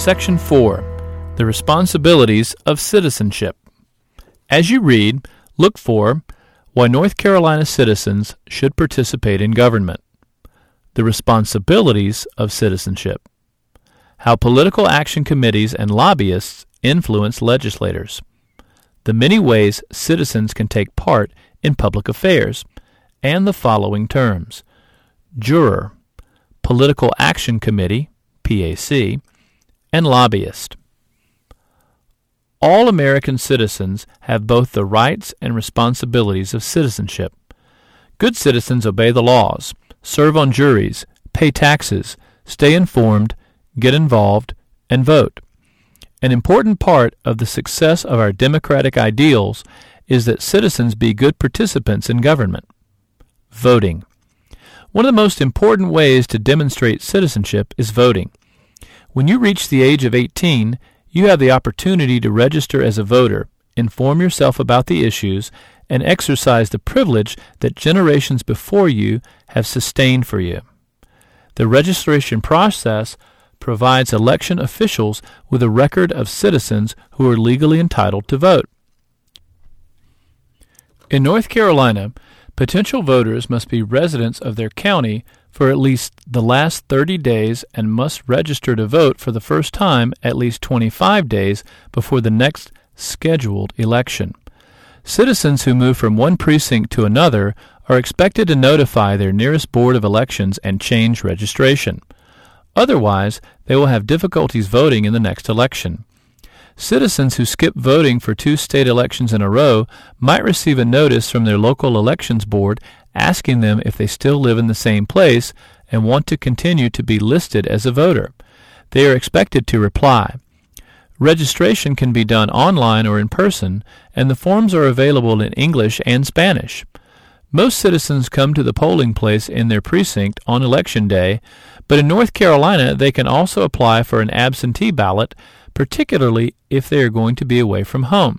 Section 4. The Responsibilities of Citizenship. As you read, look for why North Carolina citizens should participate in government. The responsibilities of citizenship. How political action committees and lobbyists influence legislators. The many ways citizens can take part in public affairs, and the following terms: juror, political action committee, PAC, and lobbyist. All American citizens have both the rights and responsibilities of citizenship. Good citizens obey the laws, serve on juries, pay taxes, stay informed, get involved, and vote. An important part of the success of our democratic ideals is that citizens be good participants in government. Voting. One of the most important ways to demonstrate citizenship is voting. When you reach the age of 18, you have the opportunity to register as a voter, inform yourself about the issues, and exercise the privilege that generations before you have sustained for you. The registration process provides election officials with a record of citizens who are legally entitled to vote. In North Carolina, potential voters must be residents of their county for at least the last 30 days and must register to vote for the first time at least 25 days before the next scheduled election. Citizens who move from one precinct to another are expected to notify their nearest board of elections and change registration. Otherwise, they will have difficulties voting in the next election. Citizens who skip voting for 2 state elections in a row might receive a notice from their local elections board asking them if they still live in the same place and want to continue to be listed as a voter. They are expected to reply. Registration can be done online or in person, and the forms are available in English and Spanish. Most citizens come to the polling place in their precinct on Election Day, but in North Carolina they can also apply for an absentee ballot, particularly if they are going to be away from home.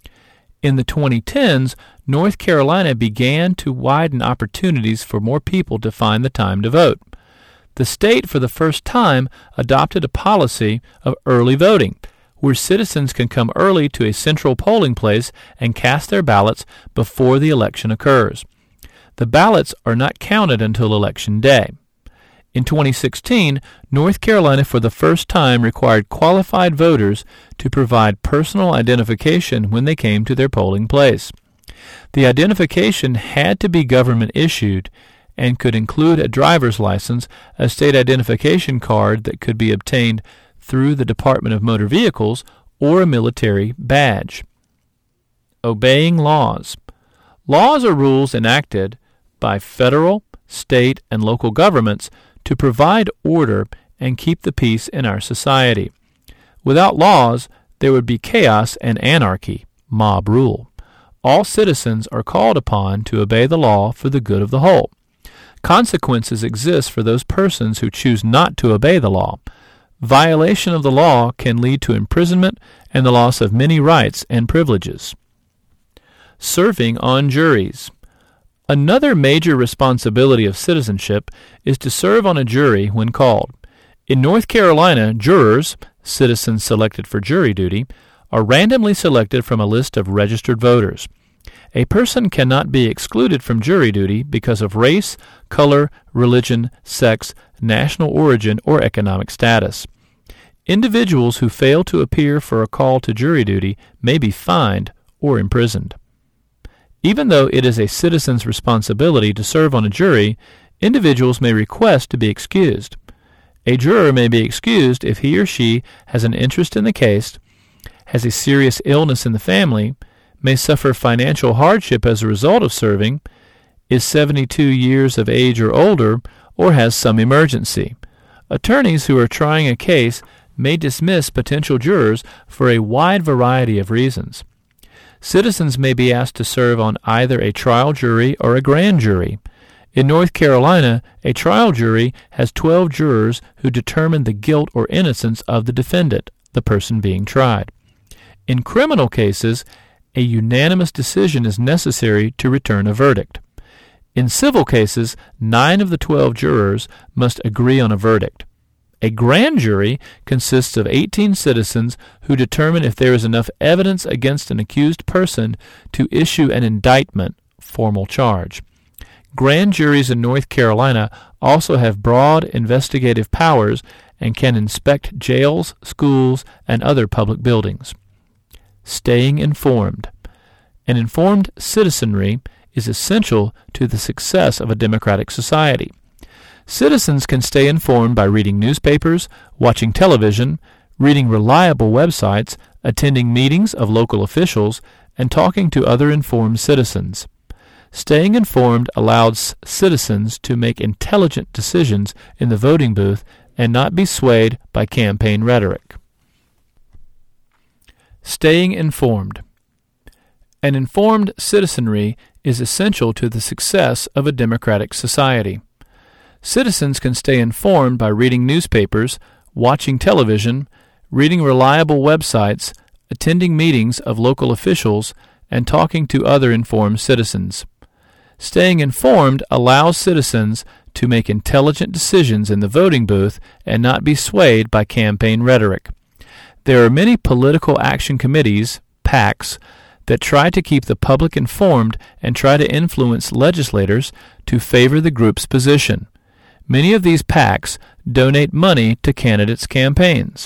In the 2010s, North Carolina began to widen opportunities for more people to find the time to vote. The state, for the first time, adopted a policy of early voting, where citizens can come early to a central polling place and cast their ballots before the election occurs. The ballots are not counted until Election Day. In 2016, North Carolina for the first time required qualified voters to provide personal identification when they came to their polling place. The identification had to be government issued and could include a driver's license, a state identification card that could be obtained through the Department of Motor Vehicles, or a military badge. Obeying laws. Laws are rules enacted by federal, state, and local governments to provide order and keep the peace in our society. Without laws, there would be chaos and anarchy, mob rule. All citizens are called upon to obey the law for the good of the whole. Consequences exist for those persons who choose not to obey the law. Violation of the law can lead to imprisonment and the loss of many rights and privileges. Serving on juries. Another major responsibility of citizenship is to serve on a jury when called. In North Carolina, jurors, citizens selected for jury duty, are randomly selected from a list of registered voters. A person cannot be excluded from jury duty because of race, color, religion, sex, national origin, or economic status. Individuals who fail to appear for a call to jury duty may be fined or imprisoned. Even though it is a citizen's responsibility to serve on a jury, individuals may request to be excused. A juror may be excused if he or she has an interest in the case, has a serious illness in the family, may suffer financial hardship as a result of serving, is 72 years of age or older, or has some emergency. Attorneys who are trying a case may dismiss potential jurors for a wide variety of reasons. Citizens may be asked to serve on either a trial jury or a grand jury. In North Carolina, a trial jury has 12 jurors who determine the guilt or innocence of the defendant, the person being tried. In criminal cases, a unanimous decision is necessary to return a verdict. In civil cases, 9 of the 12 jurors must agree on a verdict. A grand jury consists of 18 citizens who determine if there is enough evidence against an accused person to issue an indictment, formal charge. Grand juries in North Carolina also have broad investigative powers and can inspect jails, schools, and other public buildings. Staying informed. An informed citizenry is essential to the success of a democratic society. Citizens can stay informed by reading newspapers, watching television, reading reliable websites, attending meetings of local officials, and talking to other informed citizens. Staying informed allows citizens to make intelligent decisions in the voting booth and not be swayed by campaign rhetoric. Staying informed. An informed citizenry is essential to the success of a democratic society. Citizens can stay informed by reading newspapers, watching television, reading reliable websites, attending meetings of local officials, and talking to other informed citizens. Staying informed allows citizens to make intelligent decisions in the voting booth and not be swayed by campaign rhetoric. There are many political action committees, PACs, that try to keep the public informed and try to influence legislators to favor the group's position. Many of these PACs donate money to candidates' campaigns.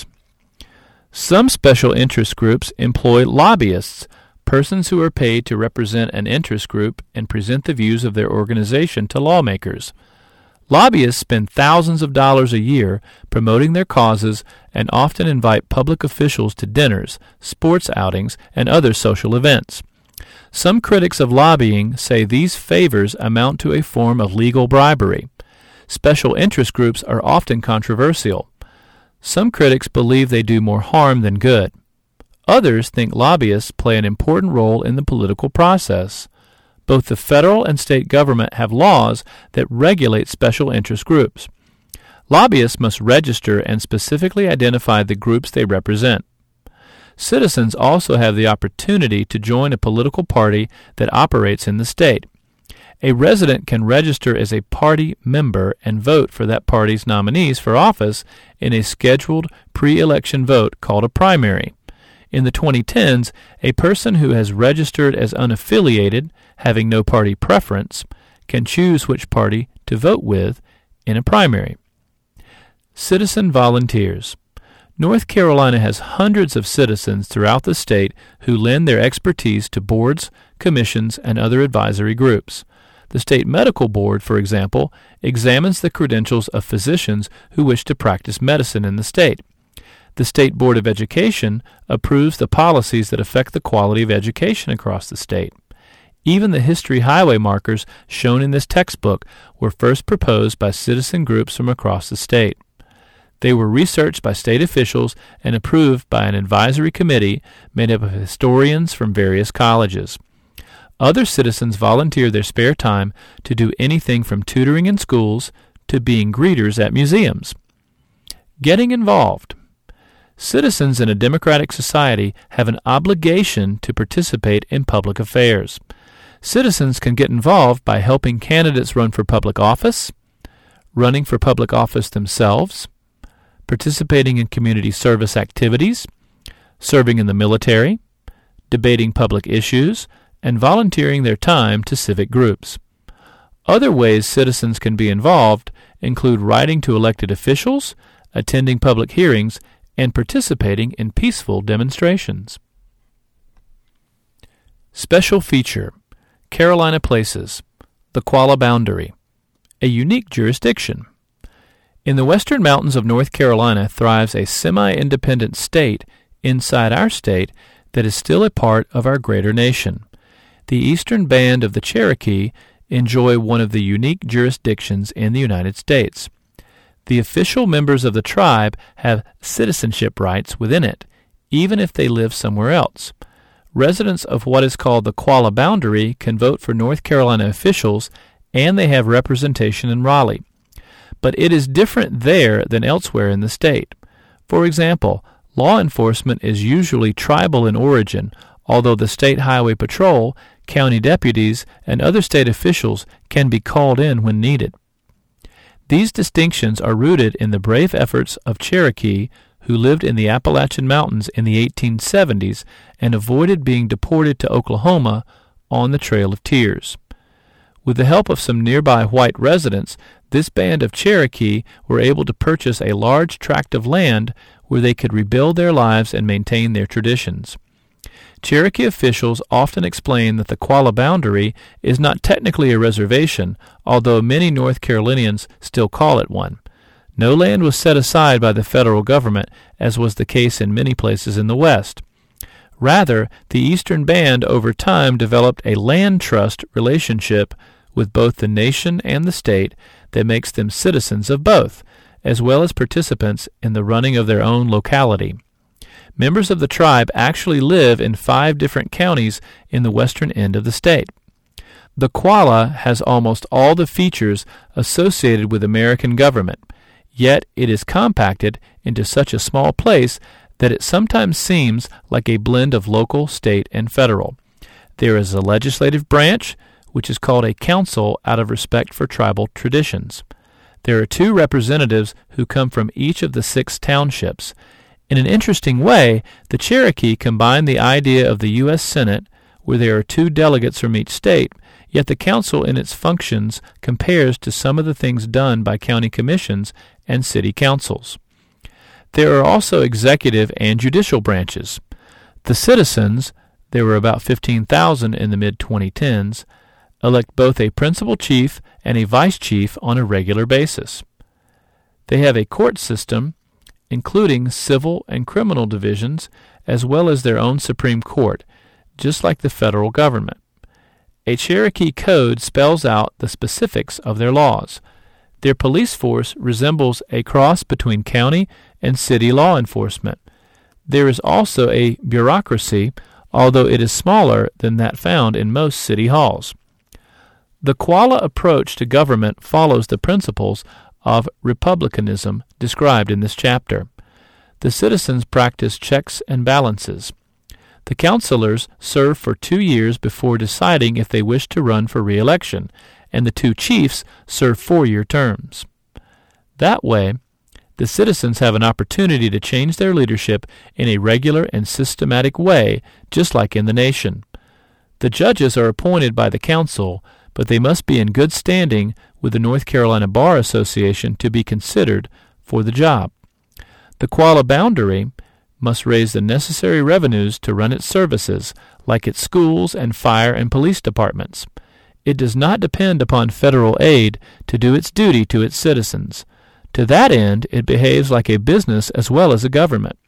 Some special interest groups employ lobbyists, persons who are paid to represent an interest group and present the views of their organization to lawmakers. Lobbyists spend thousands of dollars a year promoting their causes and often invite public officials to dinners, sports outings, and other social events. Some critics of lobbying say these favors amount to a form of legal bribery. Special interest groups are often controversial. Some critics believe they do more harm than good. Others think lobbyists play an important role in the political process. Both the federal and state government have laws that regulate special interest groups. Lobbyists must register and specifically identify the groups they represent. Citizens also have the opportunity to join a political party that operates in the state. A resident can register as a party member and vote for that party's nominees for office in a scheduled pre-election vote called a primary. In the 2010s, a person who has registered as unaffiliated, having no party preference, can choose which party to vote with in a primary. Citizen volunteers. North Carolina has hundreds of citizens throughout the state who lend their expertise to boards, commissions, and other advisory groups. The State Medical Board, for example, examines the credentials of physicians who wish to practice medicine in the state. The State Board of Education approves the policies that affect the quality of education across the state. Even the history highway markers shown in this textbook were first proposed by citizen groups from across the state. They were researched by state officials and approved by an advisory committee made up of historians from various colleges. Other citizens volunteer their spare time to do anything from tutoring in schools to being greeters at museums. Getting involved. Citizens in a democratic society have an obligation to participate in public affairs. Citizens can get involved by helping candidates run for public office, running for public office themselves, participating in community service activities, serving in the military, debating public issues, and volunteering their time to civic groups. Other ways citizens can be involved include writing to elected officials, attending public hearings, and participating in peaceful demonstrations. Special feature: Carolina Places, the Qualla Boundary, a unique jurisdiction. In the western mountains of North Carolina thrives a semi-independent state inside our state that is still a part of our greater nation. The eastern band of the Cherokee enjoy one of the unique jurisdictions in the United States. The official members of the tribe have citizenship rights within it, even if they live somewhere else. Residents of what is called the Qualla Boundary can vote for North Carolina officials, and they have representation in Raleigh. But it is different there than elsewhere in the state. For example, law enforcement is usually tribal in origin, although the State Highway Patrol, county deputies, and other state officials can be called in when needed. These distinctions are rooted in the brave efforts of Cherokee who lived in the Appalachian Mountains in the 1870s and avoided being deported to Oklahoma on the Trail of Tears. With the help of some nearby white residents, this band of Cherokee were able to purchase a large tract of land where they could rebuild their lives and maintain their traditions. Cherokee officials often explain that the Qualla boundary is not technically a reservation, although many North Carolinians still call it one. No land was set aside by the federal government, as was the case in many places in the West. Rather, the Eastern Band over time developed a land trust relationship with both the nation and the state that makes them citizens of both, as well as participants in the running of their own locality. Members of the tribe actually live in 5 different counties in the western end of the state. The Qualla has almost all the features associated with American government, yet it is compacted into such a small place that it sometimes seems like a blend of local, state, and federal. There is a legislative branch, which is called a council out of respect for tribal traditions. There are 2 representatives who come from each of the 6 townships. In an interesting way, the Cherokee combine the idea of the U.S. Senate, where there are 2 delegates from each state, yet the council in its functions compares to some of the things done by county commissions and city councils. There are also executive and judicial branches. The citizens, there were about 15,000 in the mid-2010s, elect both a principal chief and a vice chief on a regular basis. They have a court system, including civil and criminal divisions, as well as their own Supreme Court, just like the federal government. A Cherokee code spells out the specifics of their laws. Their police force resembles a cross between county and city law enforcement. There is also a bureaucracy, although it is smaller than that found in most city halls. The Qualla approach to government follows the principles of republicanism described in this chapter. The citizens practice checks and balances. The councilors serve for 2 years before deciding if they wish to run for re-election, and the 2 chiefs serve 4-year terms. That way, the citizens have an opportunity to change their leadership in a regular and systematic way, just like in the nation. The judges are appointed by the council, but they must be in good standing with the North Carolina Bar Association to be considered for the job. The Qualla boundary must raise the necessary revenues to run its services, like its schools and fire and police departments. It does not depend upon federal aid to do its duty to its citizens. To that end, it behaves like a business as well as a government.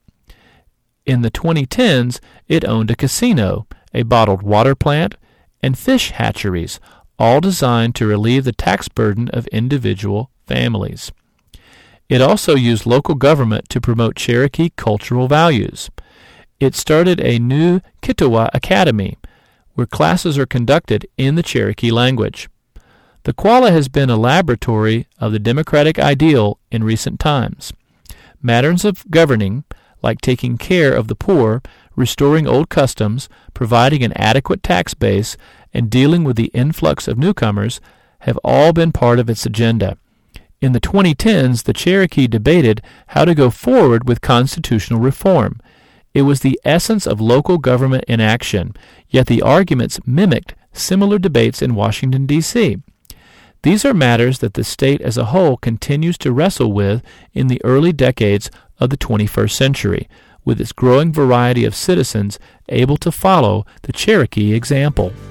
In the 2010s, it owned a casino, a bottled water plant, and fish hatcheries, all designed to relieve the tax burden of individual families. It also used local government to promote Cherokee cultural values. It started a new Kitawa Academy, where classes are conducted in the Cherokee language. The Qualla has been a laboratory of the democratic ideal in recent times. Matters of governing, like taking care of the poor, restoring old customs, providing an adequate tax base, and dealing with the influx of newcomers, have all been part of its agenda. In the 2010s, the Cherokee debated how to go forward with constitutional reform. It was the essence of local government in action, yet the arguments mimicked similar debates in Washington, D.C. These are matters that the state as a whole continues to wrestle with in the early decades of the 21st century, with its growing variety of citizens able to follow the Cherokee example.